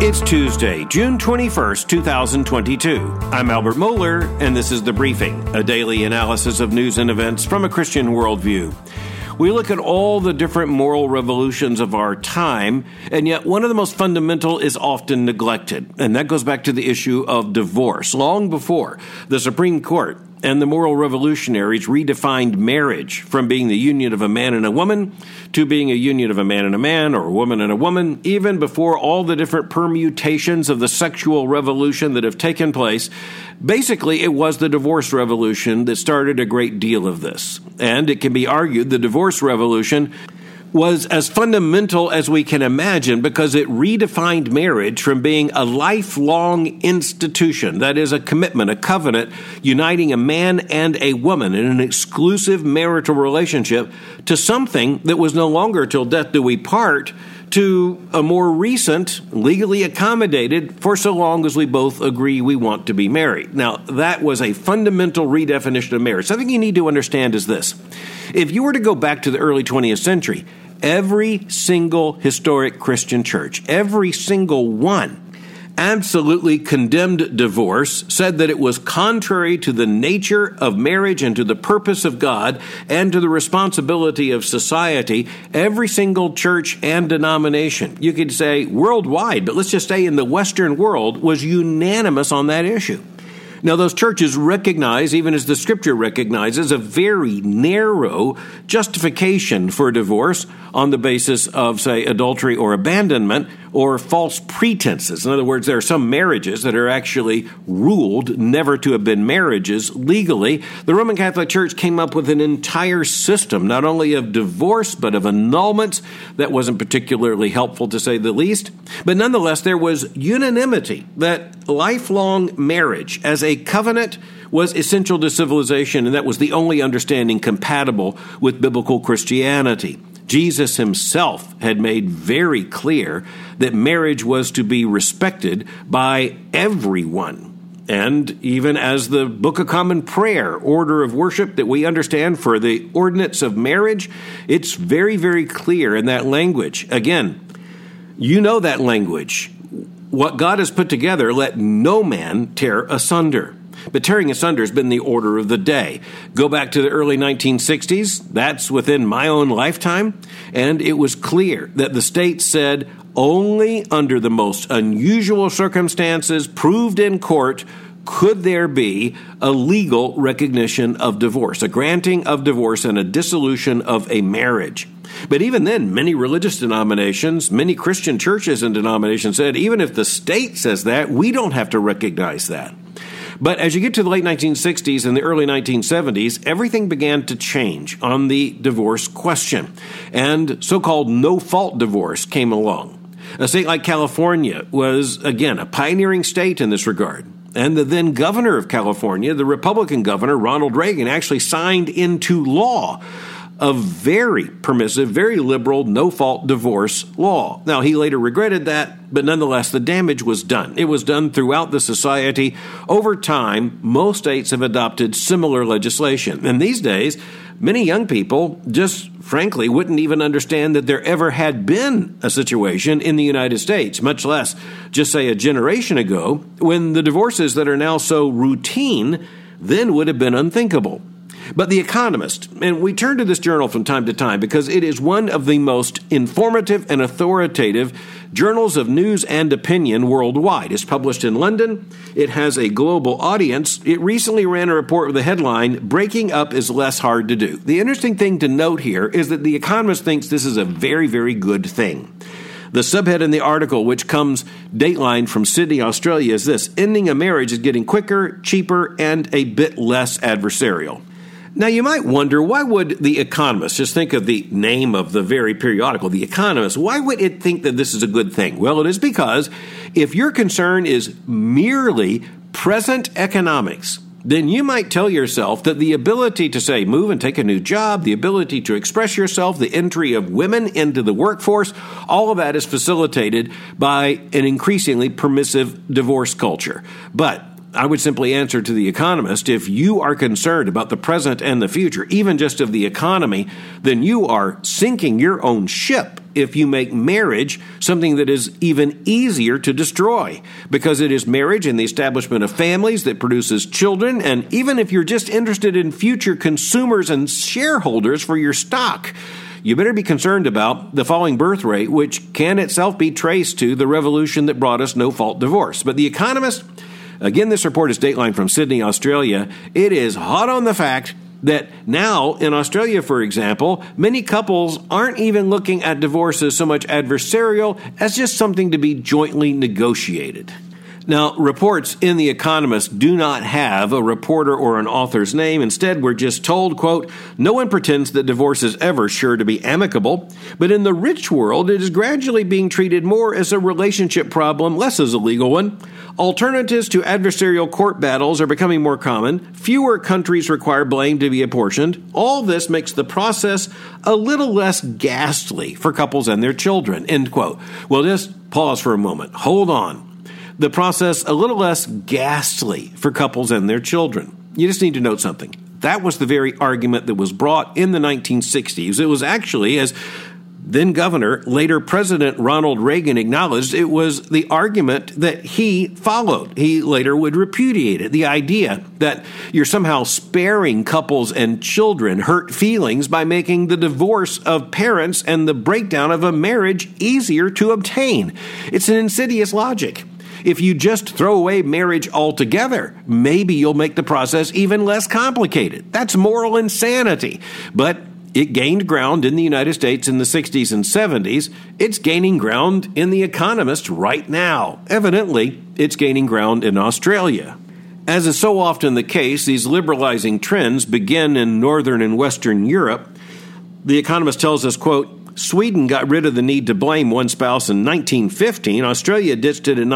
It's Tuesday, June 21st, 2022. I'm Albert Mohler, and this is The Briefing, a daily analysis of news and events from a Christian worldview. We look at all the different moral revolutions of our time, and yet one of the most fundamental is often neglected, and that goes back to the issue of divorce. Long before the Supreme Court and the moral revolutionaries redefined marriage from being the union of a man and a woman to being a union of a man and a man or a woman and a woman, even before all the different permutations of the sexual revolution that have taken place. Basically, it was the divorce revolution that started a great deal of this. And it can be argued the divorce revolution was as fundamental as we can imagine because it redefined marriage from being a lifelong institution, that is, a commitment, a covenant, uniting a man and a woman in an exclusive marital relationship, to something that was no longer till death do we part, to a more recent, legally accommodated, for so long as we both agree we want to be married. Now, that was a fundamental redefinition of marriage. Something you need to understand is this. If you were to go back to the early 20th century, every single historic Christian church, every single one, absolutely condemned divorce, said that it was contrary to the nature of marriage and to the purpose of God and to the responsibility of society. Every single church and denomination, you could say worldwide, but let's just say in the Western world, was unanimous on that issue. Now, those churches recognize, even as the Scripture recognizes, a very narrow justification for divorce on the basis of, say, adultery or abandonment or false pretenses. In other words, there are some marriages that are actually ruled never to have been marriages legally. The Roman Catholic Church came up with an entire system, not only of divorce, but of annulments. That wasn't particularly helpful, to say the least. But nonetheless, there was unanimity that lifelong marriage as a covenant was essential to civilization, and that was the only understanding compatible with biblical Christianity. Jesus himself had made very clear that marriage was to be respected by everyone. And even as the Book of Common Prayer, order of worship that we understand for the ordinance of marriage, it's very, very clear in that language. Again, you know that language. What God has put together, let no man tear asunder. But tearing asunder has been the order of the day. Go back to the early 1960s. That's within my own lifetime. And it was clear that the state said only under the most unusual circumstances proved in court could there be a legal recognition of divorce, a granting of divorce and a dissolution of a marriage. But even then, many religious denominations, many Christian churches and denominations said, even if the state says that, we don't have to recognize that. But as you get to the late 1960s and the early 1970s, everything began to change on the divorce question. And so-called no-fault divorce came along. A state like California was, again, a pioneering state in this regard. And the then governor of California, the Republican governor, Ronald Reagan, actually signed into law a very permissive, very liberal, no-fault divorce law. Now, he later regretted that, but nonetheless, the damage was done. It was done throughout the society. Over time, most states have adopted similar legislation. And these days, many young people just frankly wouldn't even understand that there ever had been a situation in the United States, much less just say a generation ago, when the divorces that are now so routine then would have been unthinkable. But The Economist, and we turn to this journal from time to time because it is one of the most informative and authoritative journals of news and opinion worldwide. It's published in London. It has a global audience. It recently ran a report with the headline, "Breaking Up is Less Hard to Do." The interesting thing to note here is that The Economist thinks this is a very, very good thing. The subhead in the article, which comes dateline from Sydney, Australia, is this: ending a marriage is getting quicker, cheaper, and a bit less adversarial. Now, you might wonder, why would The Economist, just think of the name of the very periodical, The Economist, why would it think that this is a good thing? Well, it is because if your concern is merely present economics, then you might tell yourself that the ability to, say, move and take a new job, the ability to express yourself, the entry of women into the workforce, all of that is facilitated by an increasingly permissive divorce culture. But I would simply answer to The Economist, if you are concerned about the present and the future, even just of the economy, then you are sinking your own ship if you make marriage something that is even easier to destroy, because it is marriage and the establishment of families that produces children, and even if you're just interested in future consumers and shareholders for your stock, you better be concerned about the falling birth rate, which can itself be traced to the revolution that brought us no-fault divorce. But The Economist, again, this report is Dateline from Sydney, Australia. It is hot on the fact that now in Australia, for example, many couples aren't even looking at divorce as so much adversarial as just something to be jointly negotiated. Now, reports in The Economist do not have a reporter or an author's name. Instead, we're just told, quote, no one pretends that divorce is ever sure to be amicable, but in the rich world, it is gradually being treated more as a relationship problem, less as a legal one. Alternatives to adversarial court battles are becoming more common. Fewer countries require blame to be apportioned. All this makes the process a little less ghastly for couples and their children, end quote. Well, just pause for a moment. Hold on. The process a little less ghastly for couples and their children. You just need to note something. That was the very argument that was brought in the 1960s. It was actually, as then Governor, later President Ronald Reagan acknowledged, it was the argument that he followed. He later would repudiate it. The idea that you're somehow sparing couples and children hurt feelings by making the divorce of parents and the breakdown of a marriage easier to obtain. It's an insidious logic. If you just throw away marriage altogether, maybe you'll make the process even less complicated. That's moral insanity. But it gained ground in the United States in the 60s and 70s. It's gaining ground in The Economist right now. Evidently, it's gaining ground in Australia. As is so often the case, these liberalizing trends begin in Northern and Western Europe. The Economist tells us, quote, Sweden got rid of the need to blame one spouse in 1915. Australia ditched it in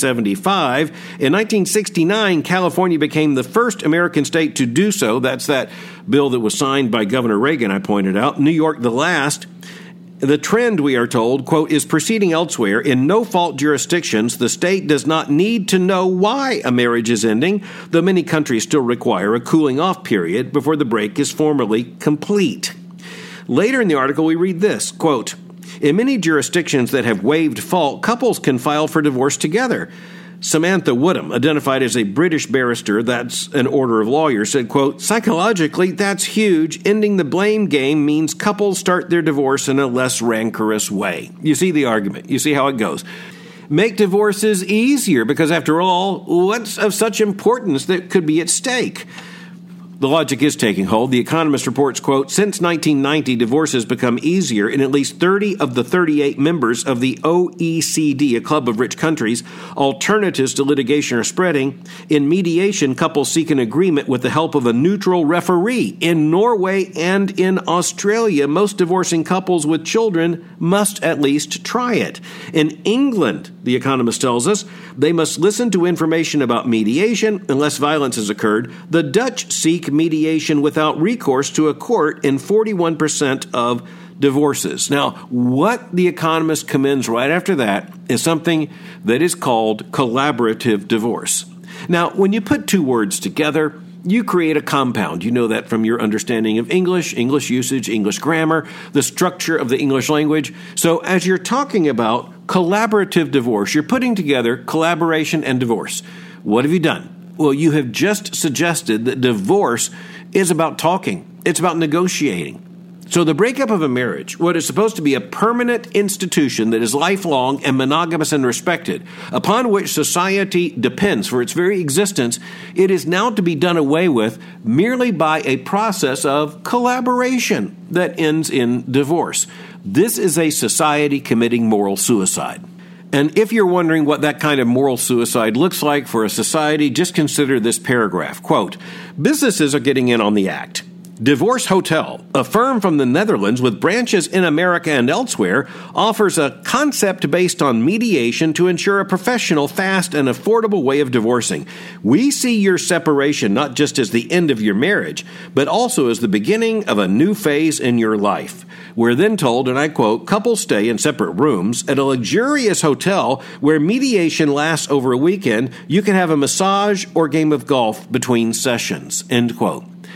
1975. In 1969, California became the first American state to do so. That's that bill that was signed by Governor Reagan, I pointed out. New York, the last. The trend, we are told, quote, is proceeding elsewhere. In no-fault jurisdictions, the state does not need to know why a marriage is ending, though many countries still require a cooling-off period before the break is formally complete. Later in the article, we read this, quote, in many jurisdictions that have waived fault, couples can file for divorce together. Samantha Woodham, identified as a British barrister, that's an order of lawyers, said, quote, psychologically, that's huge. Ending the blame game means couples start their divorce in a less rancorous way. You see the argument. You see how it goes. Make divorces easier because, after all, what's of such importance that could be at stake? The logic is taking hold. The Economist reports, quote, since 1990, divorce has become easier in at least 30 of the 38 members of the OECD, a club of rich countries. Alternatives to litigation are spreading. In mediation, couples seek an agreement with the help of a neutral referee. In Norway and in Australia, most divorcing couples with children must at least try it. In England, The Economist tells us, they must listen to information about mediation unless violence has occurred. The Dutch seek mediation without recourse to a court in 41% of divorces. Now, what The Economist commends right after that is something that is called collaborative divorce. Now, when you put two words together, you create a compound. You know that from your understanding of English usage, English grammar, the structure of the English language. So as you're talking about collaborative divorce, you're putting together collaboration and divorce. What have you done? Well, you have just suggested that divorce is about talking. It's about negotiating. So the breakup of a marriage, what is supposed to be a permanent institution that is lifelong and monogamous and respected, upon which society depends for its very existence, it is now to be done away with merely by a process of collaboration that ends in divorce. This is a society committing moral suicide. And if you're wondering what that kind of moral suicide looks like for a society, just consider this paragraph. Quote, businesses are getting in on the act. Divorce Hotel, a firm from the Netherlands with branches in America and elsewhere, offers a concept based on mediation to ensure a professional, fast, and affordable way of divorcing. We see your separation not just as the end of your marriage, but also as the beginning of a new phase in your life. We're then told, and I quote, couples stay in separate rooms at a luxurious hotel where mediation lasts over a weekend. You can have a massage or game of golf between sessions, end quote.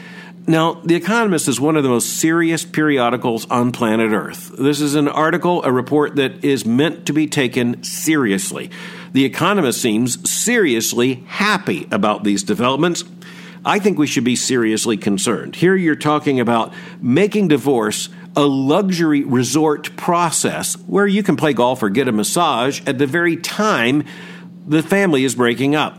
Now, The Economist is one of the most serious periodicals on planet Earth. This is an article, a report that is meant to be taken seriously. The Economist seems seriously happy about these developments. I think we should be seriously concerned. Here you're talking about making divorce a luxury resort process where you can play golf or get a massage at the very time the family is breaking up.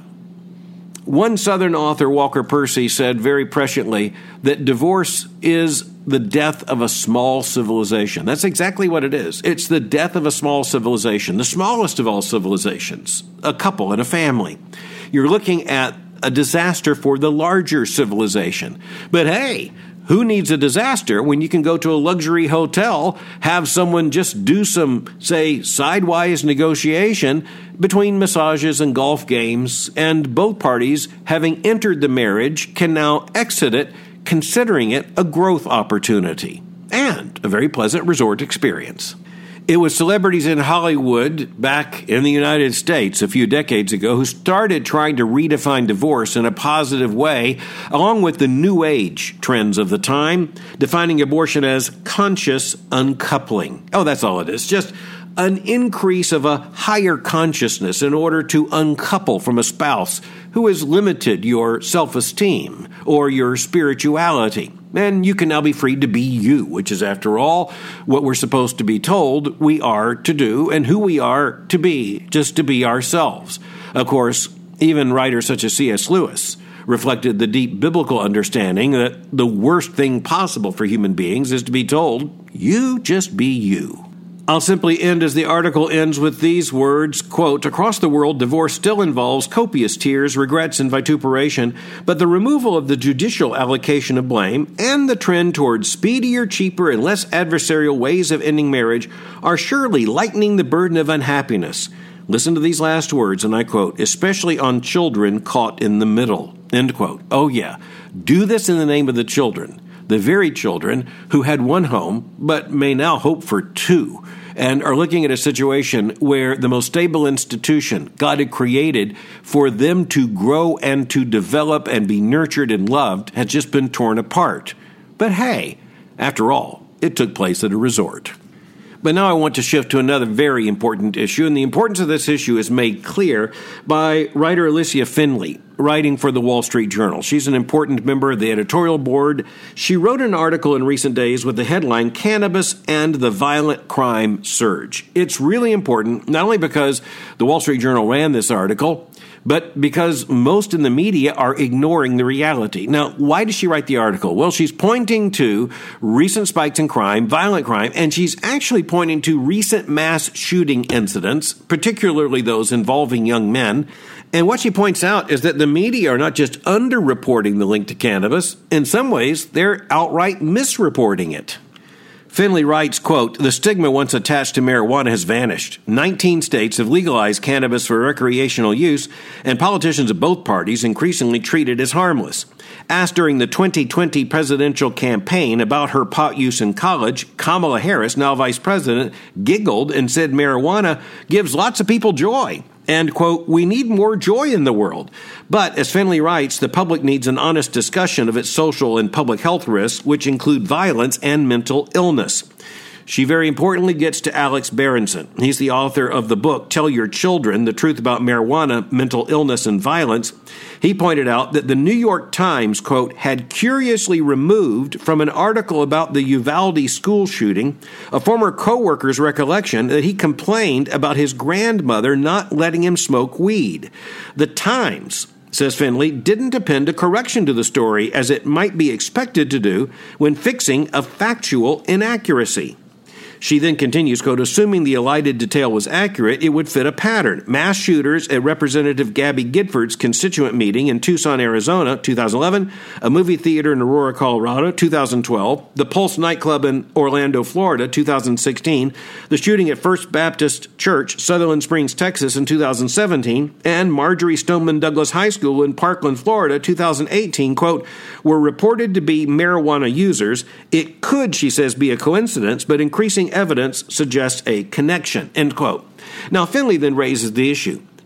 One Southern author, Walker Percy, said very presciently that divorce is the death of a small civilization. That's exactly what it is. It's the death of a small civilization, the smallest of all civilizations, a couple and a family. You're looking at a disaster for the larger civilization. But hey, who needs a disaster when you can go to a luxury hotel, have someone just do some, say, sidewise negotiation between massages and golf games, and both parties, having entered the marriage, can now exit it, considering it a growth opportunity and a very pleasant resort experience. It was celebrities in Hollywood back in the United States a few decades ago who started trying to redefine divorce in a positive way, along with the New Age trends of the time, defining abortion as conscious uncoupling. Oh, that's all it is. Just an increase of a higher consciousness in order to uncouple from a spouse who has limited your self-esteem or your spirituality. And you can now be free to be you, which is, after all, what we're supposed to be told we are to do and who we are to be, just to be ourselves. Of course, even writers such as C.S. Lewis reflected the deep biblical understanding that the worst thing possible for human beings is to be told, you just be you. I'll simply end as the article ends with these words, quote, "Across the world, divorce still involves copious tears, regrets, and vituperation, but the removal of the judicial allocation of blame and the trend towards speedier, cheaper, and less adversarial ways of ending marriage are surely lightening the burden of unhappiness. Listen to these last words, and I quote, especially on children caught in the middle," end quote. Oh yeah, do this in the name of the children, the very children who had one home but may now hope for two, and are looking at a situation where the most stable institution God had created for them to grow and to develop and be nurtured and loved has just been torn apart. But hey, after all, it took place at a resort. But now I want to shift to another very important issue, and the importance of this issue is made clear by writer Alicia Finley, writing for the Wall Street Journal. She's an important member of the editorial board. She wrote an article in recent days with the headline, "Cannabis and the Violent Crime Surge." It's really important, not only because the Wall Street Journal ran this article, but because most in the media are ignoring the reality. Now, why does she write the article? Well, she's pointing to recent spikes in crime, violent crime, and she's actually pointing to recent mass shooting incidents, particularly those involving young men. And what she points out is that the media are not just underreporting the link to cannabis. In some ways, they're outright misreporting it. Finley writes, quote, "The stigma once attached to marijuana has vanished. 19 states have legalized cannabis for recreational use, and politicians of both parties increasingly treat it as harmless. Asked during the 2020 presidential campaign about her pot use in college, Kamala Harris, now vice president, giggled and said marijuana gives lots of people joy. And, quote, "We need more joy in the world." But, as Finley writes, the public needs an honest discussion of its social and public health risks, which include violence and mental illness. She very importantly gets to Alex Berenson. He's the author of the book, Tell Your Children, The Truth About Marijuana, Mental Illness, and Violence. He pointed out that the New York Times, quote, had curiously removed from an article about the Uvalde school shooting a former co-worker's recollection that he complained about his grandmother not letting him smoke weed. The Times, says Finley, didn't append a correction to the story as it might be expected to do when fixing a factual inaccuracy. She then continues, quote, "Assuming the elided detail was accurate, it would fit a pattern. Mass shooters at Representative Gabby Giffords' constituent meeting in Tucson, Arizona, 2011, a movie theater in Aurora, Colorado, 2012, the Pulse nightclub in Orlando, Florida, 2016, the shooting at First Baptist Church, Sutherland Springs, Texas, in 2017, and Marjorie Stoneman Douglas High School in Parkland, Florida, 2018, quote, were reported to be marijuana users. It could, she says, be a coincidence, but increasing evidence suggests a connection," end quote. Now, Finley then raises the issue.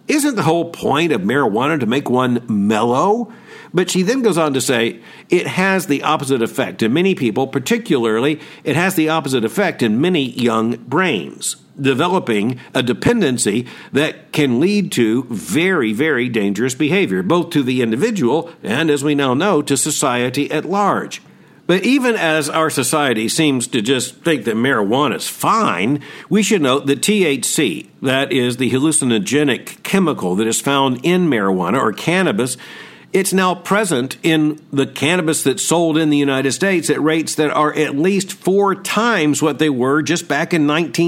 Isn't the whole point of marijuana to make one mellow? But she then goes on to say, it has the opposite effect in many people, particularly it has the opposite effect in many young brains, developing a dependency that can lead to very, very dangerous behavior, both to the individual and, as we now know, to society at large. But even as our society seems to just think that marijuana is fine, we should note that THC, that is the hallucinogenic chemical that is found in marijuana or cannabis, it's now present in the cannabis that's sold in the United States at rates that are at least 4 times what they were just back in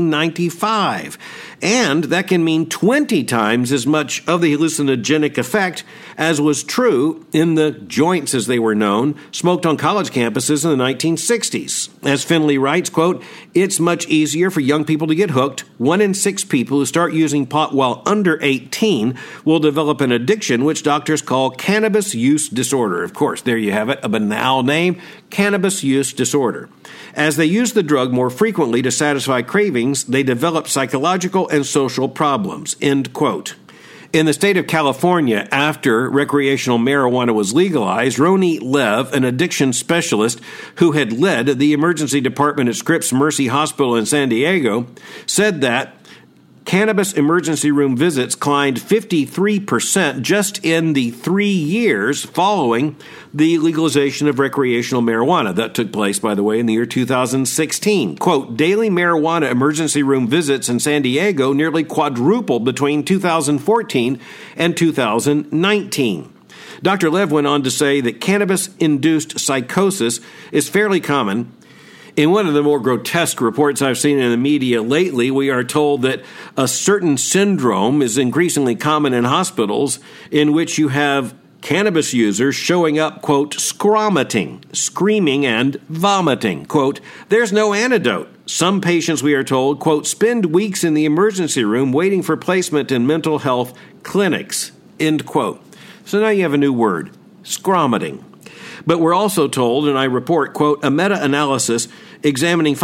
1995. And that can mean 20 times as much of the hallucinogenic effect as was true in the joints, as they were known, smoked on college campuses in the 1960s. As Finley writes, quote, it's much easier for young people to get hooked. 1 in 6 people who start using pot while under 18 will develop an addiction, which doctors call cannabis use disorder. Of course, there you have it, a banal name, cannabis use disorder. As they use the drug more frequently to satisfy cravings, they develop psychological and social problems, end quote. In the state of California, after recreational marijuana was legalized, Ronit Lev, an addiction specialist who had led the emergency department at Scripps Mercy Hospital in San Diego, said that cannabis emergency room visits climbed 53% just in the 3 years following the legalization of recreational marijuana. That took place, by the way, in the year 2016. Quote, daily marijuana emergency room visits in San Diego nearly quadrupled between 2014 and 2019. Dr. Lev went on to say that cannabis-induced psychosis is fairly common. In one of the more grotesque reports I've seen in the media lately, we are told that a certain syndrome is increasingly common in hospitals in which you have cannabis users showing up, quote, scromating, screaming and vomiting. Quote, there's no antidote. Some patients, we are told, quote, spend weeks in the emergency room waiting for placement in mental health clinics, end quote. So now you have a new word, scromating. But we're also told, and I report, quote, a meta-analysis examining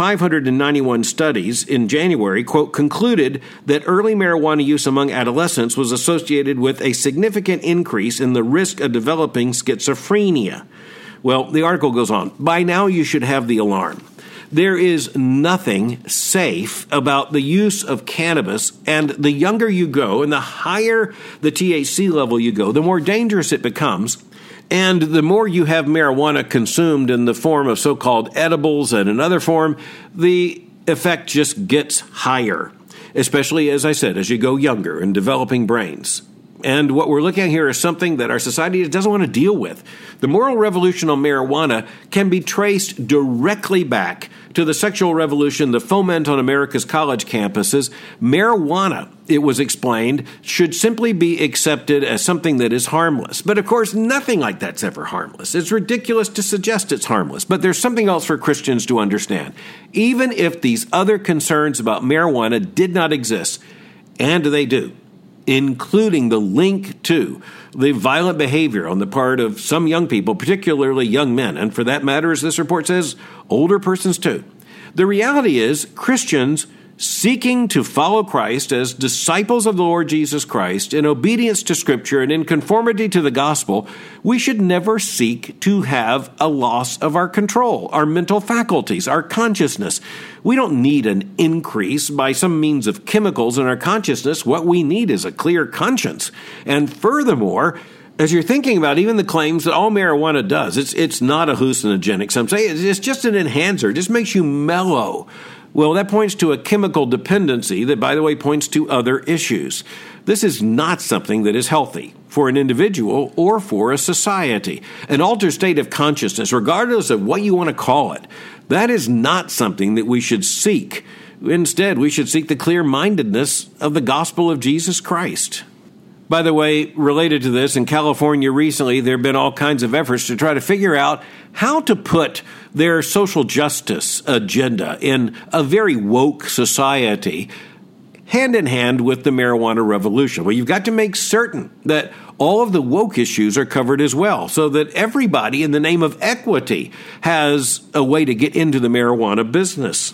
591 studies in January, quote, concluded that early marijuana use among adolescents was associated with a significant increase in the risk of developing schizophrenia. Well, the article goes on. By now you should have the alarm. There is nothing safe about the use of cannabis, and the younger you go and the higher the THC level you go, the more dangerous it becomes. And the more you have marijuana consumed in the form of so-called edibles and another form, the effect just gets higher, especially, as I said, as you go younger and developing brains. And what we're looking at here is something that our society doesn't want to deal with. The moral revolution on marijuana can be traced directly back to the sexual revolution, the foment on America's college campuses. Marijuana, it was explained, should simply be accepted as something that is harmless. But of course, nothing like that's ever harmless. It's ridiculous to suggest it's harmless. But there's something else for Christians to understand. Even if these other concerns about marijuana did not exist, and they do, including the link to the violent behavior on the part of some young people, particularly young men, and for that matter, as this report says, older persons too. The reality is, Christians seeking to follow Christ as disciples of the Lord Jesus Christ in obedience to Scripture and in conformity to the gospel, we should never seek to have a loss of our control, our mental faculties, our consciousness. We don't need an increase by some means of chemicals in our consciousness. What we need is a clear conscience. And furthermore, as you're thinking about even the claims that all marijuana does, it's not a hallucinogenic. Some say it's just an enhancer. It just makes you mellow. Well, that points to a chemical dependency that, by the way, points to other issues. This is not something that is healthy for an individual or for a society. An altered state of consciousness, regardless of what you want to call it, that is not something that we should seek. Instead, we should seek the clear-mindedness of the gospel of Jesus Christ. By the way, related to this, in California recently, there have been all kinds of efforts to try to figure out how to put their social justice agenda in a very woke society hand in hand with the marijuana revolution. Well, you've got to make certain that all of the woke issues are covered as well, so that everybody, in the name of equity, has a way to get into the marijuana business.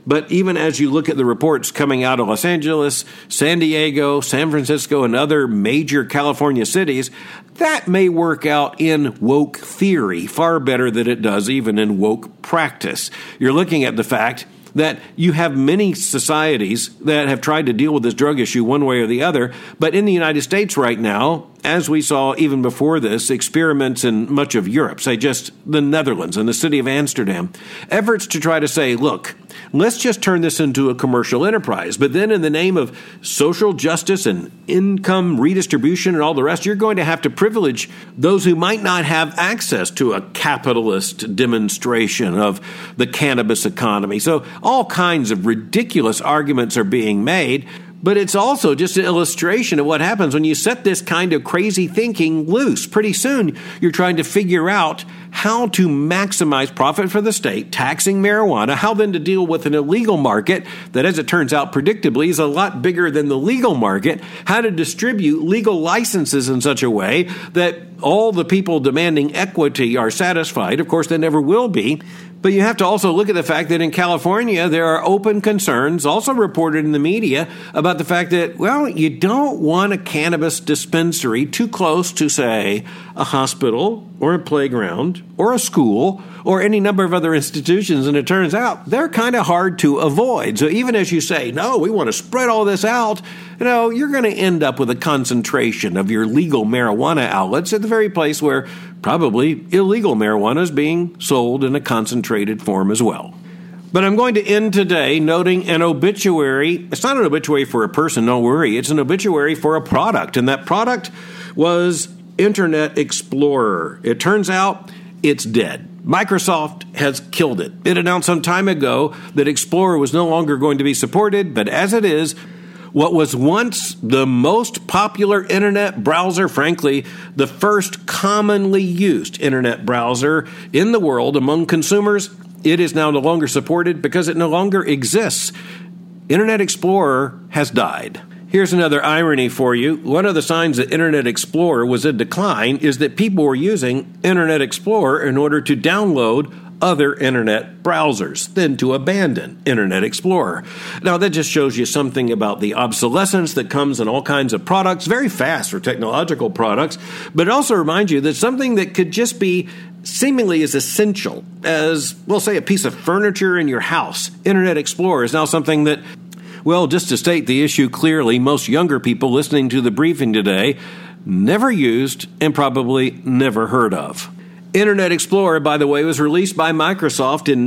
But even as you look at the reports coming out of Los Angeles, San Diego, San Francisco, and other major California cities, that may work out in woke theory far better than it does even in woke practice. You're looking at the fact that you have many societies that have tried to deal with this drug issue one way or the other, but in the United States right now, as we saw even before this, experiments in much of Europe, say just the Netherlands and the city of Amsterdam, efforts to try to say, look, let's just turn this into a commercial enterprise. But then in the name of social justice and income redistribution and all the rest, you're going to have to privilege those who might not have access to a capitalist demonstration of the cannabis economy. So all kinds of ridiculous arguments are being made. But it's also just an illustration of what happens when you set this kind of crazy thinking loose. Pretty soon, you're trying to figure out how to maximize profit for the state, taxing marijuana, how then to deal with an illegal market that, as it turns out, predictably is a lot bigger than the legal market, how to distribute legal licenses in such a way that all the people demanding equity are satisfied. Of course, they never will be. But you have to also look at the fact that in California, there are open concerns, also reported in the media, about the fact that, well, you don't want a cannabis dispensary too close to, say, a hospital or a playground or a school or any number of other institutions. And it turns out they're kind of hard to avoid. So even as you say, no, we want to spread all this out, you're going to end up with a concentration of your legal marijuana outlets at the very place where probably illegal marijuana is being sold in a concentrated form as well. But I'm going to end today noting an obituary. It's not an obituary for a person, don't worry. It's an obituary for a product, and that product was Internet Explorer. It turns out it's dead. Microsoft has killed it. It announced some time ago that Explorer was no longer going to be supported, but as it is, what was once the most popular internet browser, frankly, the first commonly used internet browser in the world among consumers, it is now no longer supported because it no longer exists. Internet Explorer has died. Here's another irony for you. One of the signs that Internet Explorer was in decline is that people were using Internet Explorer in order to download other internet browsers than to abandon Internet Explorer. Now, that just shows you something about the obsolescence that comes in all kinds of products, very fast for technological products, but it also reminds you that something that could just be seemingly as essential as, we'll say, a piece of furniture in your house, Internet Explorer is now something that, well, just to state the issue clearly, most younger people listening to the briefing today never used and probably never heard of. Internet Explorer, by the way, was released by Microsoft in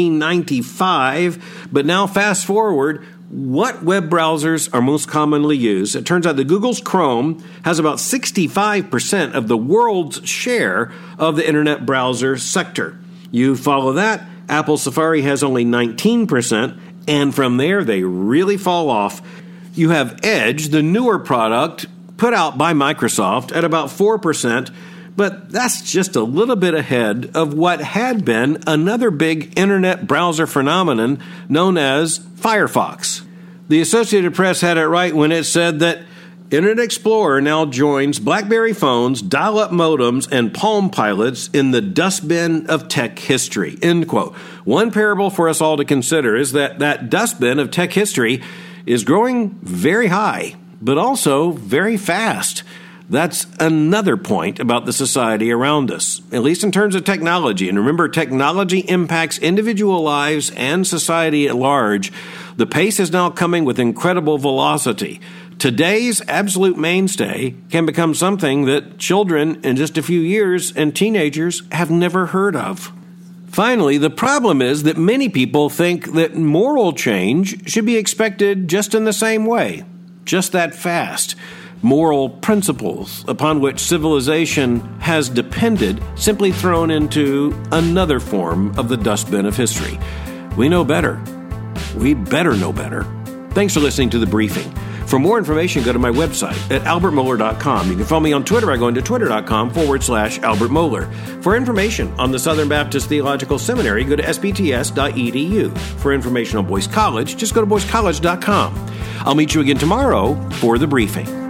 1995, but now fast forward, what web browsers are most commonly used? It turns out that Google's Chrome has about 65% of the world's share of the internet browser sector. You follow that, Apple Safari has only 19%, and from there they really fall off. You have Edge, the newer product put out by Microsoft, at about 4%, but that's just a little bit ahead of what had been another big internet browser phenomenon known as Firefox. The Associated Press had it right when it said that Internet Explorer now joins BlackBerry phones, dial-up modems, and Palm Pilots in the dustbin of tech history, end quote. One parable for us all to consider is that dustbin of tech history is growing very high, but also very fast. That's another point about the society around us, at least in terms of technology. And remember, technology impacts individual lives and society at large. The pace is now coming with incredible velocity. Today's absolute mainstay can become something that children in just a few years and teenagers have never heard of. Finally, the problem is that many people think that moral change should be expected just in the same way, just that fast. Moral principles upon which civilization has depended simply thrown into another form of the dustbin of history. We know better. We better know better. Thanks for listening to The Briefing. For more information, go to my website at albertmohler.com. You can follow me on Twitter by going to twitter.com/Albert Mohler. For information on the Southern Baptist Theological Seminary, go to sbts.edu. For information on Boyce College, just go to boycecollege.com. I'll meet you again tomorrow for The Briefing.